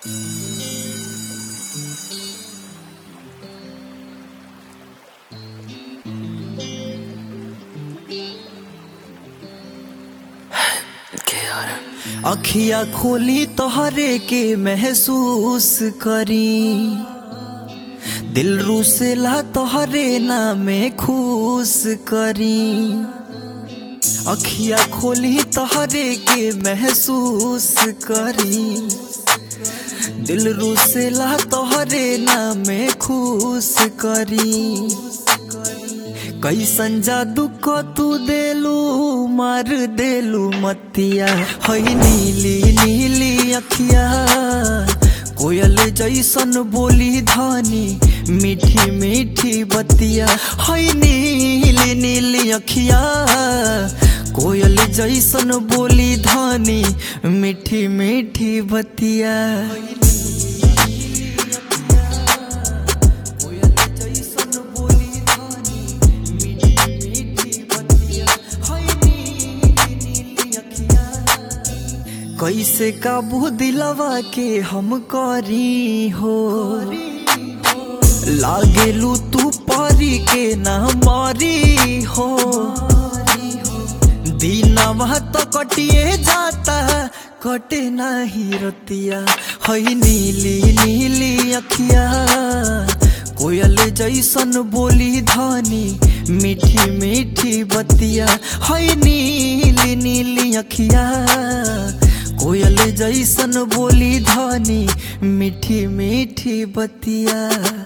अखिया खोली तोहरे के महसूस करी, दिल रूसेला तोहरे नामे खुश करी। अखिया खोली तोहरे के महसूस करी, दिल रूसेला तोहरे नामे खुश करी। कैसन जादू को तू देलू मार देलू मतिया, है नीली नीली अखिया कोयल जैसन बोली धानी मीठी मीठी बतिया। है नीली नीली अखिया कोयल जैसन बोली धानी मीठी मीठी बतिया। कैसे काबू दिलवा के हम करी हो, लागेलू तू पारी के ना मारी हो। दीनवा तो कटिए जाता कटे नहीं रतिया, है नीली नीली अखिया कोयल जैसन बोली धानी मीठी मीठी बतिया। है नीली नीली अखिया कोयल जैसन बोली धानी मीठी मीठी बतिया।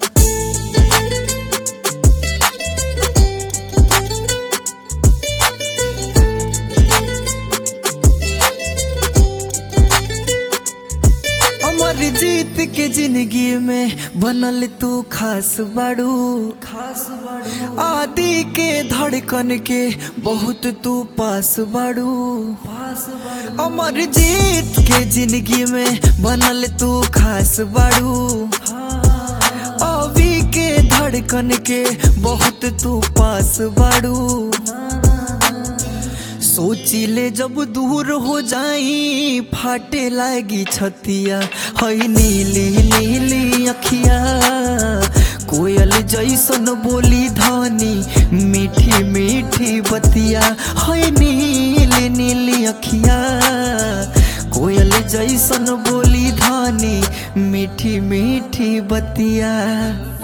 अमर जीत के जिंदगी में बनल तू खास बाड़ू, खास बाड़ू। आदि के धड़कन के बहुत तू पास बाड़ू, पास बाड़ू। अमर जीत के जिंदगी में बनल तू खास बाड़ू, अभी के धड़कन के बहुत तू पास बाड़ू। सोचिले जब दूर हो जाई फाटे लागी छतिया, है नीली नीली अखिया कोयल जैसन बोली धानी मीठी मीठी बतिया। है नीली नीली अखिया कोयल जैसन बोली धानी मीठी मीठी बतिया।